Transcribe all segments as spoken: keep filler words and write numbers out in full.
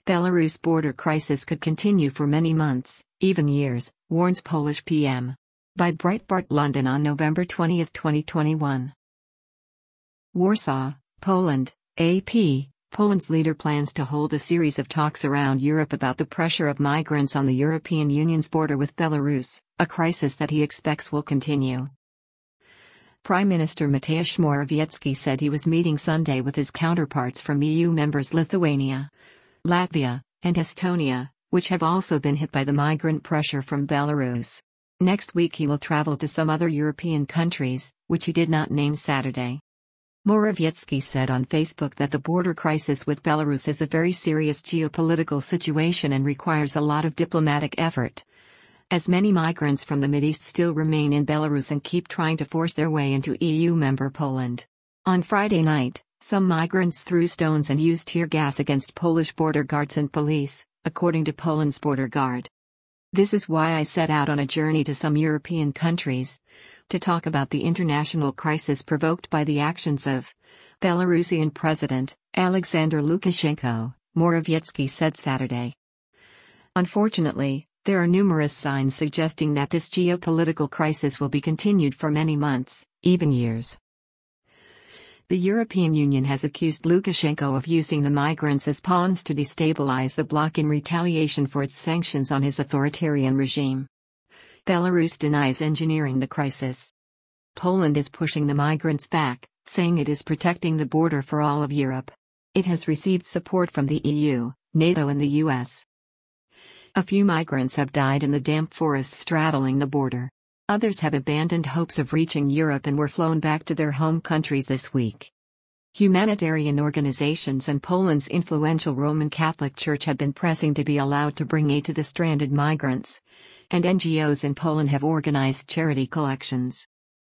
Belarus border crisis could continue for many months, even years, warns Polish P M. By Breitbart London on November twentieth, twenty twenty-one. Warsaw, Poland, A P. Poland's leader plans to hold a series of talks around Europe about the pressure of migrants on the European Union's border with Belarus, a crisis that he expects will continue. Prime Minister Mateusz Morawiecki said he was meeting Sunday with his counterparts from E U members Lithuania, Latvia, and Estonia, which have also been hit by the migrant pressure from Belarus. Next week he will travel to some other European countries, which he did not name Saturday. Morawiecki said on Facebook that the border crisis with Belarus is a very serious geopolitical situation and requires a lot of diplomatic effort, as many migrants from the Mideast still remain in Belarus and keep trying to force their way into E U member Poland. On Friday night, some migrants threw stones and used tear gas against Polish border guards and police, according to Poland's border guard. This is why I set out on a journey to some European countries, to talk about the international crisis provoked by the actions of Belarusian President Alexander Lukashenko, Morawiecki said Saturday. Unfortunately, there are numerous signs suggesting that this geopolitical crisis will be continued for many months, even years. The European Union has accused Lukashenko of using the migrants as pawns to destabilize the bloc in retaliation for its sanctions on his authoritarian regime. Belarus denies engineering the crisis. Poland is pushing the migrants back, saying it is protecting the border for all of Europe. It has received support from the E U, NATO and the U S. A few migrants have died in the damp forests straddling the border. Others have abandoned hopes of reaching Europe and were flown back to their home countries this week. Humanitarian organizations and Poland's influential Roman Catholic Church have been pressing to be allowed to bring aid to the stranded migrants, and N G Os in Poland have organized charity collections.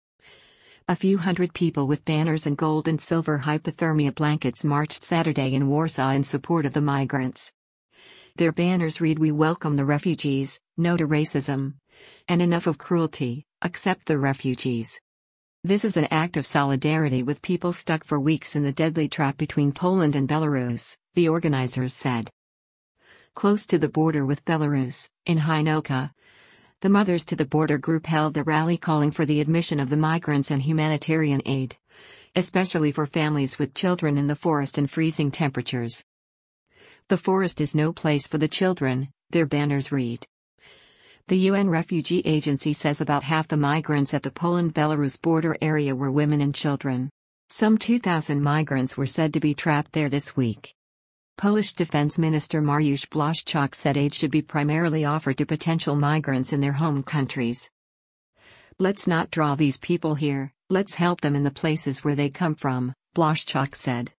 A few hundred people with banners and gold and silver hypothermia blankets marched Saturday in Warsaw in support of the migrants. Their banners read, "We welcome the refugees, no to racism, and enough of cruelty, accept the refugees." This is an act of solidarity with people stuck for weeks in the deadly trap between Poland and Belarus, the organizers said. Close to the border with Belarus, in Hajnówka, the Mothers to the Border group held a rally calling for the admission of the migrants and humanitarian aid, especially for families with children in the forest in freezing temperatures. "The forest is no place for the children," their banners read. The U N Refugee Agency says about half the migrants at the Poland-Belarus border area were women and children. Some two thousand migrants were said to be trapped there this week. Polish Defense Minister Mariusz Błaszczak said aid should be primarily offered to potential migrants in their home countries. "Let's not draw these people here, let's help them in the places where they come from," Błaszczak said.